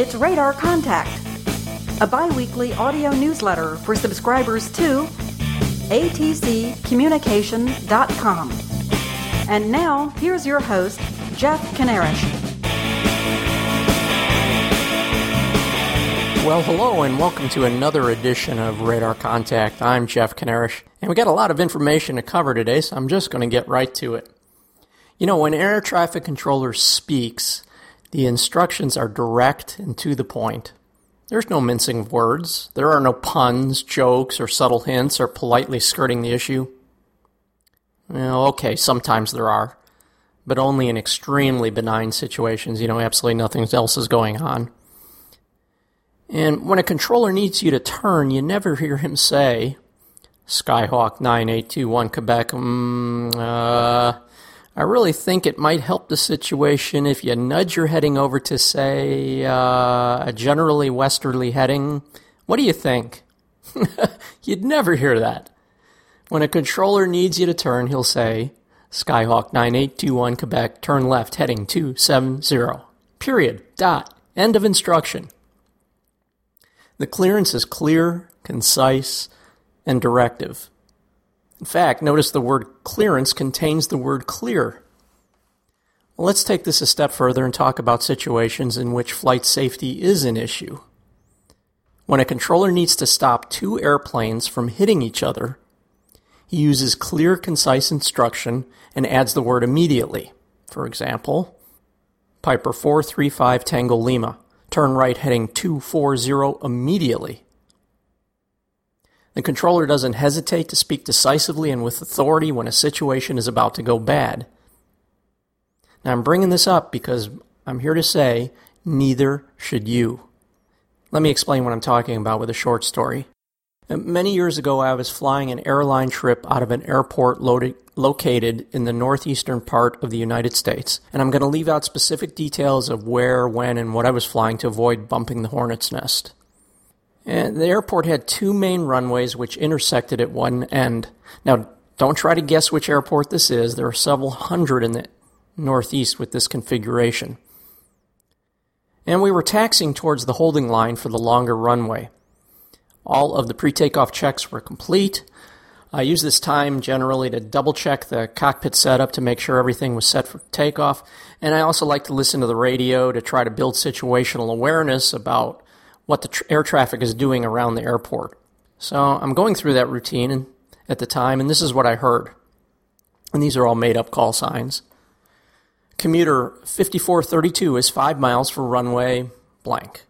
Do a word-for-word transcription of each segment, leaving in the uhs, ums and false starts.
It's Radar Contact, a bi-weekly audio newsletter for subscribers to A T C communication dot com. And now, here's your host, Jeff Kanarish. Well, hello, and welcome to another edition of Radar Contact. I'm Jeff Kanarish, and we got a lot of information to cover today, so I'm just going to get right to it. You know, when an air traffic controller speaks, the instructions are direct and to the point. There's no mincing of words. There are no puns, jokes, or subtle hints, or politely skirting the issue. Well, okay, sometimes there are, but only in extremely benign situations. You know, absolutely nothing else is going on. And when a controller needs you to turn, you never hear him say, Skyhawk nine eight two one Quebec, mm, uh... I really think it might help the situation if you nudge your heading over to, say, uh, a generally westerly heading. What do you think? You'd never hear that. When a controller needs you to turn, he'll say, Skyhawk nine eight two one Quebec, turn left, heading two seven zero. Period. Dot. End of instruction. The clearance is clear, concise, and directive. In fact, notice the word clearance contains the word clear. Well, let's take this a step further and talk about situations in which flight safety is an issue. When a controller needs to stop two airplanes from hitting each other, he uses clear, concise instruction and adds the word immediately. For example, Piper four three five Tango Lima, turn right heading two four zero immediately. The controller doesn't hesitate to speak decisively and with authority when a situation is about to go bad. Now, I'm bringing this up because I'm here to say, neither should you. Let me explain what I'm talking about with a short story. Many years ago, I was flying an airline trip out of an airport loaded, located in the northeastern part of the United States, and I'm going to leave out specific details of where, when, and what I was flying to avoid bumping the hornet's nest. And the airport had two main runways which intersected at one end. Now, don't try to guess which airport this is. There are several hundred in the northeast with this configuration. And we were taxiing towards the holding line for the longer runway. All of the pre-takeoff checks were complete. I used this time generally to double-check the cockpit setup to make sure everything was set for takeoff. And I also like to listen to the radio to try to build situational awareness about what the tr- air traffic is doing around the airport. So I'm going through that routine and, at the time, and this is what I heard. And these are all made-up call signs. Commuter fifty-four thirty-two is five miles for runway blank.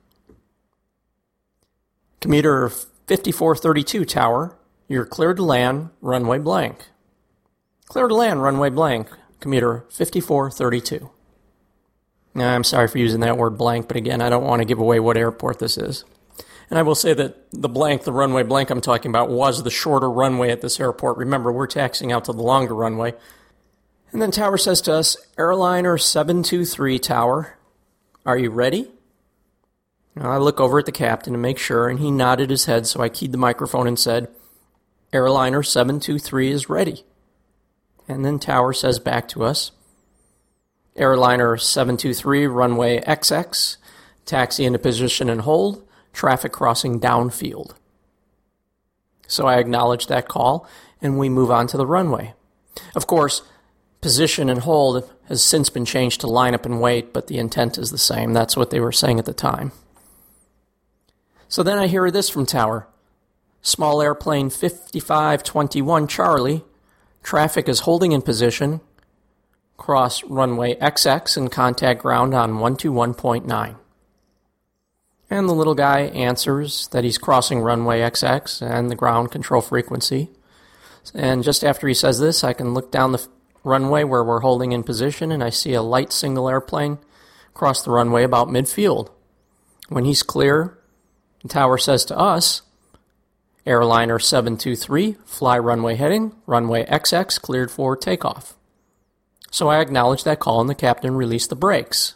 Commuter fifty-four thirty-two tower, you're cleared to land, runway blank. Clear to land, runway blank. Commuter fifty-four thirty-two. Now, I'm sorry for using that word blank, but again, I don't want to give away what airport this is. And I will say that the blank, the runway blank I'm talking about, was the shorter runway at this airport. Remember, we're taxiing out to the longer runway. And then Tower says to us, Airliner seven two three Tower, are you ready? Now, I look over at the captain to make sure, and he nodded his head, so I keyed the microphone and said, Airliner seven two three is ready. And then Tower says back to us, Airliner seven two three, runway X X, taxi into position and hold, traffic crossing downfield. So I acknowledge that call, and we move on to the runway. Of course, position and hold has since been changed to line up and wait, but the intent is the same. That's what they were saying at the time. So then I hear this from Tower. Small airplane fifty-five twenty-one Charlie, traffic is holding in position, cross runway X X and contact ground on one two one point nine. And the little guy answers that he's crossing runway X X and the ground control frequency. And just after he says this, I can look down the runway where we're holding in position, and I see a light single airplane cross the runway about midfield. When he's clear, the tower says to us, Airliner seven two three, fly runway heading, runway X X cleared for takeoff. So I acknowledge that call, and the captain released the brakes.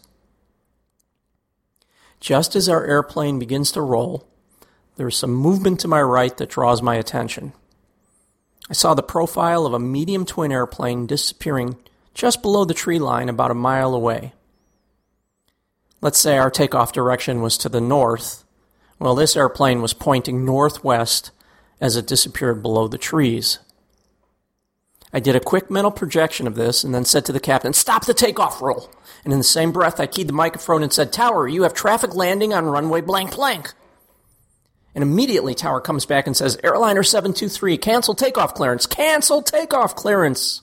Just as our airplane begins to roll, there's some movement to my right that draws my attention. I saw the profile of a medium twin airplane disappearing just below the tree line about a mile away. Let's say our takeoff direction was to the north. Well, this airplane was pointing northwest as it disappeared below the trees. I did a quick mental projection of this and then said to the captain, "Stop the takeoff roll." And in the same breath, I keyed the microphone and said, "Tower, you have traffic landing on runway blank blank." And immediately Tower comes back and says, "Airliner seven two three, cancel takeoff clearance, cancel takeoff clearance."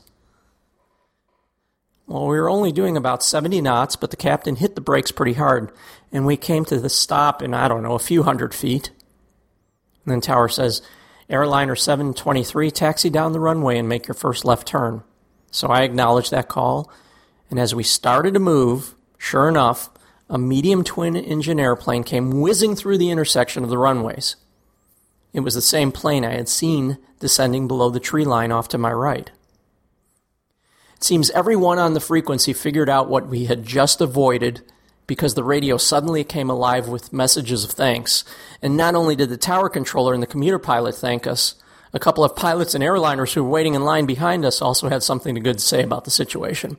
Well, we were only doing about seventy knots, but the captain hit the brakes pretty hard, and we came to the stop in, I don't know, a few hundred feet. And then Tower says, "Airliner seven twenty-three, taxi down the runway and make your first left turn." So I acknowledged that call, and as we started to move, sure enough, a medium twin-engine airplane came whizzing through the intersection of the runways. It was the same plane I had seen descending below the tree line off to my right. It seems everyone on the frequency figured out what we had just avoided because the radio suddenly came alive with messages of thanks. And not only did the tower controller and the commuter pilot thank us, a couple of pilots and airliners who were waiting in line behind us also had something good to say about the situation.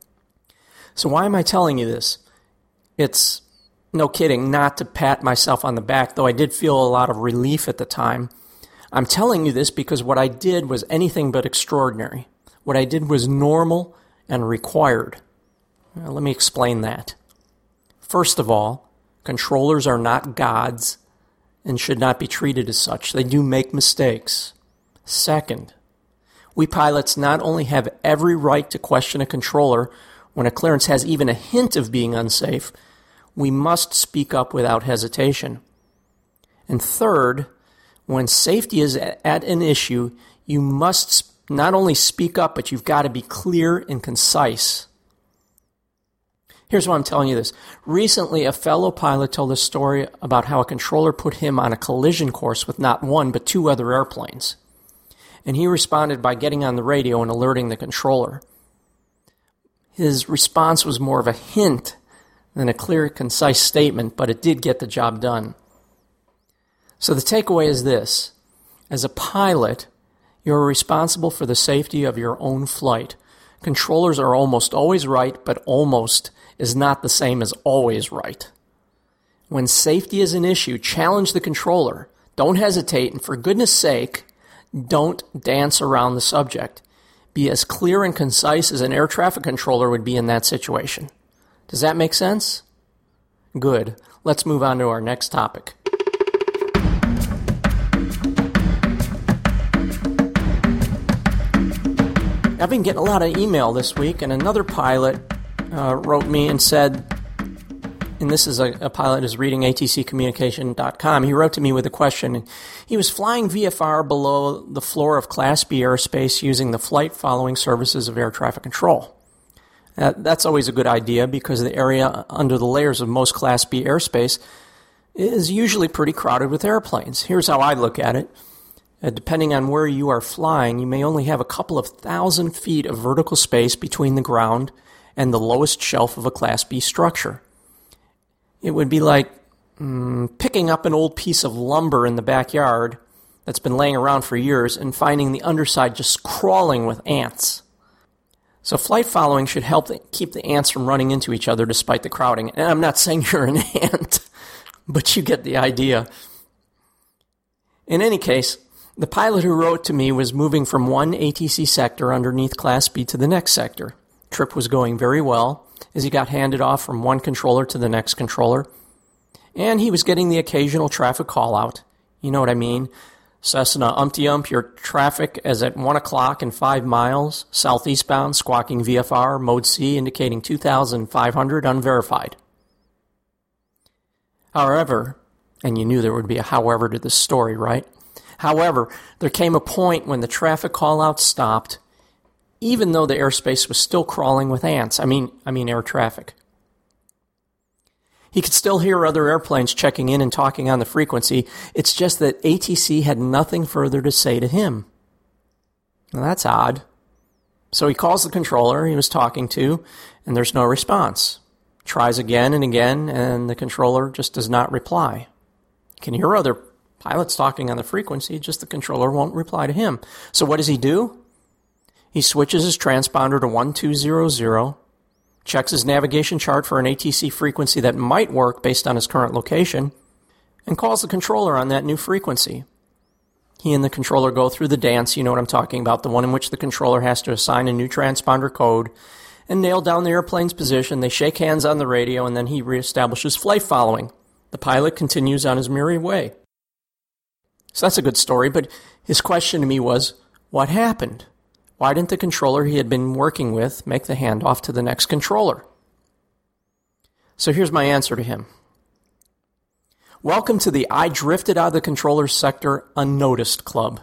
So why am I telling you this? It's, no kidding, not to pat myself on the back, though I did feel a lot of relief at the time. I'm telling you this because what I did was anything but extraordinary. What I did was normal and required. Now, let me explain that. First of all, controllers are not gods and should not be treated as such. They do make mistakes. Second, we pilots not only have every right to question a controller when a clearance has even a hint of being unsafe, we must speak up without hesitation. And third, when safety is at an issue, you must not only speak up, but you've got to be clear and concise. Here's why I'm telling you this. Recently, a fellow pilot told a story about how a controller put him on a collision course with not one, but two other airplanes. And he responded by getting on the radio and alerting the controller. His response was more of a hint than a clear, concise statement, but it did get the job done. So the takeaway is this. As a pilot, you're responsible for the safety of your own flight. Controllers are almost always right, but almost is not the same as always right. When safety is an issue, challenge the controller. Don't hesitate, and for goodness sake, don't dance around the subject. Be as clear and concise as an air traffic controller would be in that situation. Does that make sense? Good. Let's move on to our next topic. I've been getting a lot of email this week, and another pilot uh, wrote me and said, and this is a, a pilot who's reading A T C communication dot com, he wrote to me with a question. He was flying V F R below the floor of Class B airspace using the flight following services of air traffic control. Uh, that's always a good idea because the area under the layers of most Class B airspace is usually pretty crowded with airplanes. Here's how I look at it. Uh, depending on where you are flying, you may only have a couple of thousand feet of vertical space between the ground and the lowest shelf of a Class B structure. It would be like mm, picking up an old piece of lumber in the backyard that's been laying around for years and finding the underside just crawling with ants. So flight following should help keep the ants from running into each other despite the crowding. And I'm not saying you're an ant, but you get the idea. In any case, the pilot who wrote to me was moving from one A T C sector underneath Class B to the next sector. Trip was going very well as he got handed off from one controller to the next controller. And he was getting the occasional traffic call out. You know what I mean? Cessna umpty-ump, your traffic is at one o'clock and five miles, southeastbound, squawking V F R, mode C, indicating two thousand five hundred, unverified. However, and you knew there would be a however to this story, right? However, there came a point when the traffic call-out stopped, even though the airspace was still crawling with ants. I mean, I mean air traffic. He could still hear other airplanes checking in and talking on the frequency. It's just that A T C had nothing further to say to him. Now, that's odd. So he calls the controller he was talking to, and there's no response. Tries again and again, and the controller just does not reply. You can hear other pilots talking on the frequency, just the controller won't reply to him. So what does he do? He switches his transponder to one two zero zero, checks his navigation chart for an A T C frequency that might work based on his current location, and calls the controller on that new frequency. He and the controller go through the dance, you know what I'm talking about, the one in which the controller has to assign a new transponder code and nail down the airplane's position. They shake hands on the radio, and then he reestablishes flight following. The pilot continues on his merry way. So that's a good story, but his question to me was, what happened? Why didn't the controller he had been working with make the handoff to the next controller? So here's my answer to him. Welcome to the I drifted out of the controller sector unnoticed club.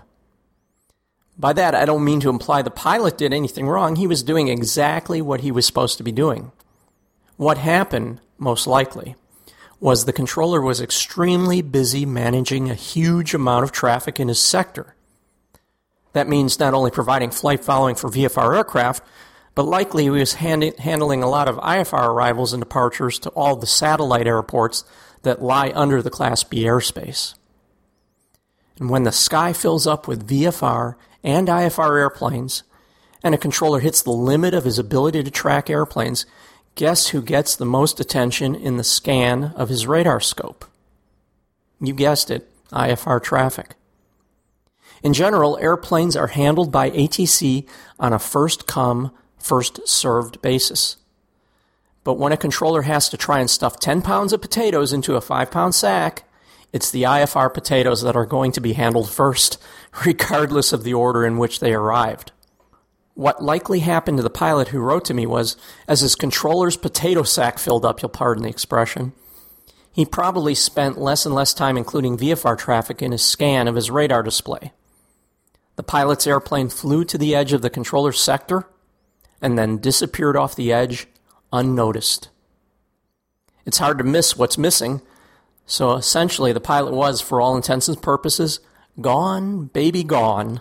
By that, I don't mean to imply the pilot did anything wrong. He was doing exactly what he was supposed to be doing. What happened, most likely, was the controller was extremely busy managing a huge amount of traffic in his sector. That means not only providing flight following for V F R aircraft, but likely he was hand- handling a lot of I F R arrivals and departures to all the satellite airports that lie under the Class B airspace. And when the sky fills up with V F R and I F R airplanes, and a controller hits the limit of his ability to track airplanes, guess who gets the most attention in the scan of his radar scope? You guessed it, I F R traffic. In general, airplanes are handled by A T C on a first-come, first-served basis. But when a controller has to try and stuff ten pounds of potatoes into a five-pound sack, it's the I F R potatoes that are going to be handled first, regardless of the order in which they arrived. What likely happened to the pilot who wrote to me was, as his controller's potato sack filled up, you'll pardon the expression, he probably spent less and less time including V F R traffic in his scan of his radar display. The pilot's airplane flew to the edge of the controller's sector and then disappeared off the edge unnoticed. It's hard to miss what's missing, so essentially the pilot was, for all intents and purposes, gone, baby, gone.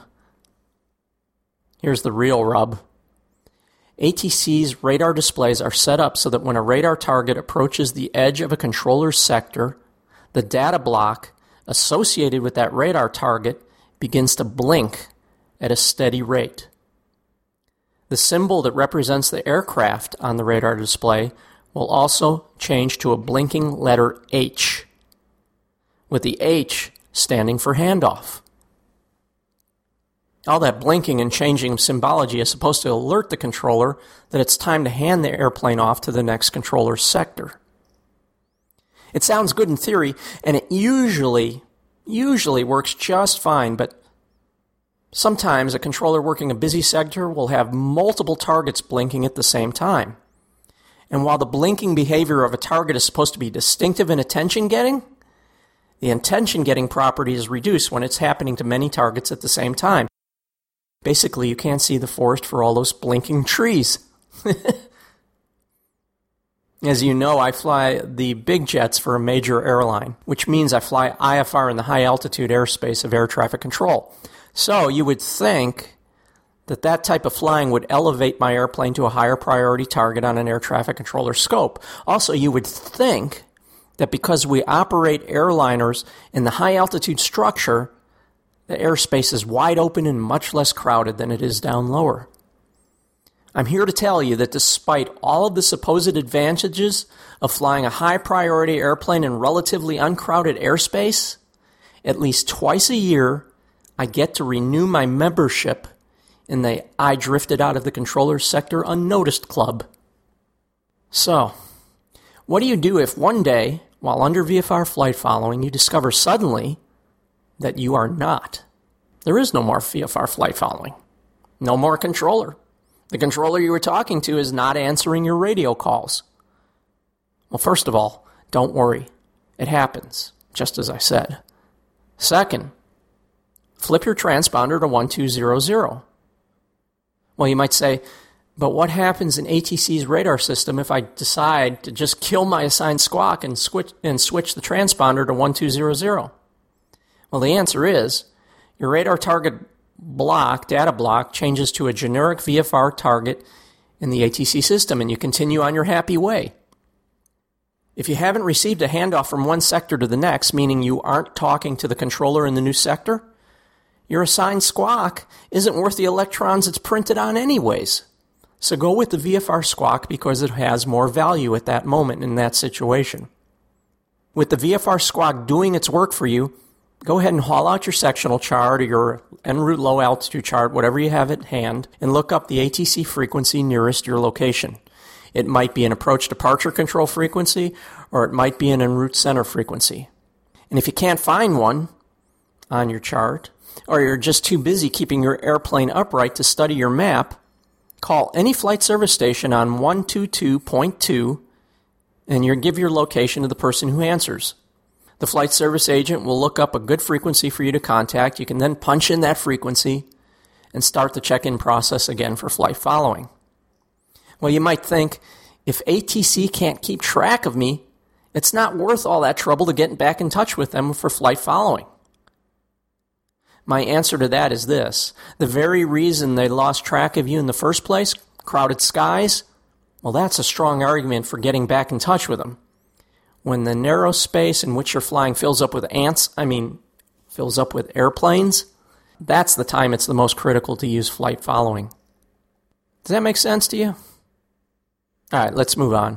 Here's the real rub. A T C's radar displays are set up so that when a radar target approaches the edge of a controller's sector, the data block associated with that radar target begins to blink at a steady rate. The symbol that represents the aircraft on the radar display will also change to a blinking letter H, with the H standing for handoff. All that blinking and changing of symbology is supposed to alert the controller that it's time to hand the airplane off to the next controller's sector. It sounds good in theory, and it usually, usually works just fine, but sometimes a controller working a busy sector will have multiple targets blinking at the same time. And while the blinking behavior of a target is supposed to be distinctive and attention-getting, the attention-getting property is reduced when it's happening to many targets at the same time. Basically, you can't see the forest for all those blinking trees. As you know, I fly the big jets for a major airline, which means I fly I F R in the high-altitude airspace of air traffic control. So you would think that that type of flying would elevate my airplane to a higher priority target on an air traffic controller scope. Also, you would think that because we operate airliners in the high-altitude structure, the airspace is wide open and much less crowded than it is down lower. I'm here to tell you that despite all of the supposed advantages of flying a high-priority airplane in relatively uncrowded airspace, at least twice a year, I get to renew my membership in the I Drifted Out of the Controller Sector Unnoticed Club. So, what do you do if one day, while under V F R flight following, you discover suddenly that you are not? There is no more V F R flight following. No more controller. The controller you were talking to is not answering your radio calls. Well, first of all, don't worry. It happens, just as I said. Second, flip your transponder to one two zero zero. Well, you might say, but what happens in A T C's radar system if I decide to just kill my assigned squawk and switch, and switch the transponder to one two zero zero? Well, the answer is, your radar target block, data block, changes to a generic V F R target in the A T C system, and you continue on your happy way. If you haven't received a handoff from one sector to the next, meaning you aren't talking to the controller in the new sector, your assigned squawk isn't worth the electrons it's printed on anyways. So go with the V F R Squawk because it has more value at that moment in that situation. With the V F R Squawk doing its work for you, go ahead and haul out your sectional chart or your en route low altitude chart, whatever you have at hand, and look up the A T C frequency nearest your location. It might be an approach departure control frequency, or it might be an en route center frequency. And if you can't find one on your chart, or you're just too busy keeping your airplane upright to study your map, call any flight service station on one two two point two and you give your location to the person who answers. The flight service agent will look up a good frequency for you to contact. You can then punch in that frequency and start the check-in process again for flight following. Well, you might think, if A T C can't keep track of me, it's not worth all that trouble to get back in touch with them for flight following. My answer to that is this. The very reason they lost track of you in the first place, crowded skies, well, that's a strong argument for getting back in touch with them. When the narrow space in which you're flying fills up with ants, I mean, fills up with airplanes, that's the time it's the most critical to use flight following. Does that make sense to you? All right, let's move on.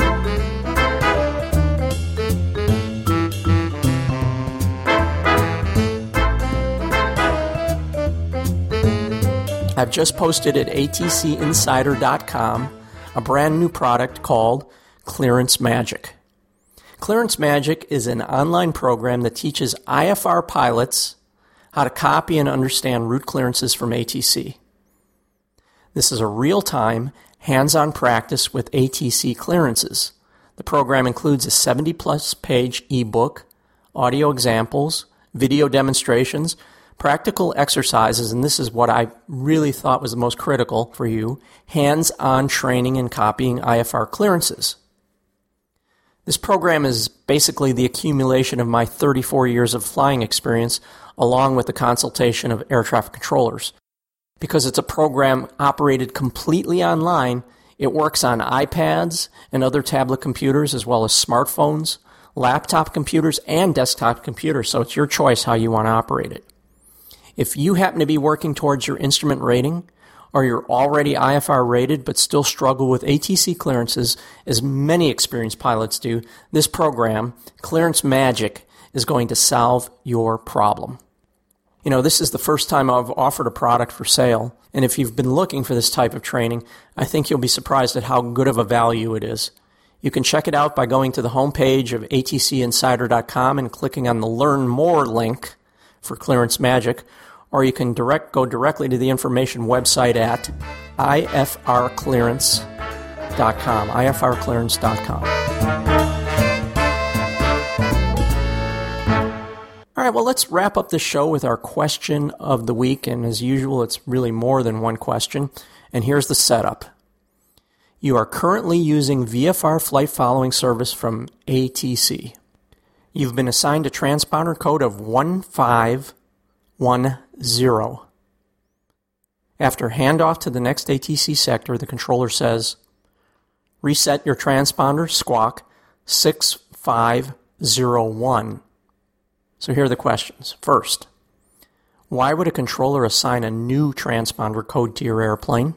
I've just posted at A T C insider dot com a brand new product called Clearance Magic. Clearance Magic is an online program that teaches I F R pilots how to copy and understand route clearances from A T C. This is a real-time, hands-on practice with A T C clearances. The program includes a seventy-plus page ebook, audio examples, video demonstrations, practical exercises, and this is what I really thought was the most critical for you, hands-on training and copying I F R clearances. This program is basically the accumulation of my thirty-four years of flying experience along with the consultation of air traffic controllers. Because it's a program operated completely online, it works on iPads and other tablet computers as well as smartphones, laptop computers, and desktop computers, so it's your choice how you want to operate it. If you happen to be working towards your instrument rating, or you're already I F R rated but still struggle with A T C clearances, as many experienced pilots do, this program, Clearance Magic, is going to solve your problem. You know, this is the first time I've offered a product for sale, and if you've been looking for this type of training, I think you'll be surprised at how good of a value it is. You can check it out by going to the homepage of A T C insider dot com and clicking on the Learn More link for Clearance Magic, or you can direct go directly to the information website at I F R clearance dot com, I F R clearance dot com. All right, well, let's wrap up the show with our question of the week, and as usual, it's really more than one question, and here's the setup. You are currently using V F R flight following service from A T C. You've been assigned a transponder code of one five one zero. After handoff to the next A T C sector, the controller says, reset your transponder, squawk, six five zero one. So here are the questions. First, why would a controller assign a new transponder code to your airplane?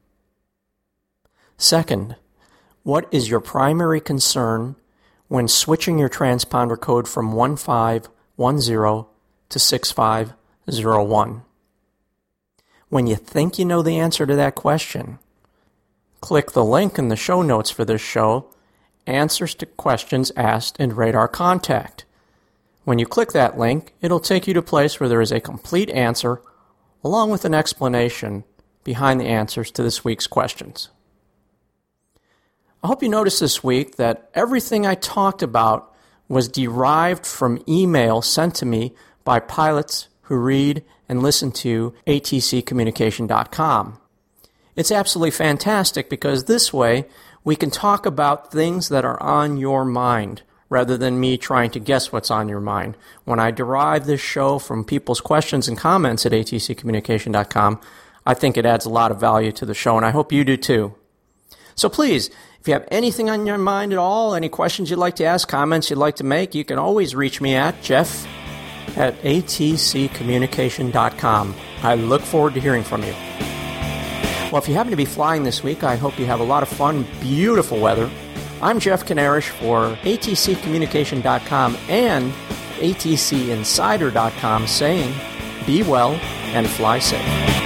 Second, what is your primary concern when switching your transponder code from one five one zero to six five zero one? When you think you know the answer to that question, click the link in the show notes for this show, Answers to Questions Asked in Radar Contact. When you click that link, it'll take you to a place where there is a complete answer along with an explanation behind the answers to this week's questions. I hope you noticed this week that everything I talked about was derived from email sent to me by pilots who read and listen to A T C communication dot com. It's absolutely fantastic because this way we can talk about things that are on your mind rather than me trying to guess what's on your mind. When I derive this show from people's questions and comments at A T C communication dot com, I think it adds a lot of value to the show, and I hope you do too. So please, if you have anything on your mind at all, any questions you'd like to ask, comments you'd like to make, you can always reach me at Jeff at A T C communication dot com. I look forward to hearing from you. Well, if you happen to be flying this week, I hope you have a lot of fun, beautiful weather. I'm Jeff Kanarish for A T C Communication dot com and A T C Insider dot com saying, be well and fly safe.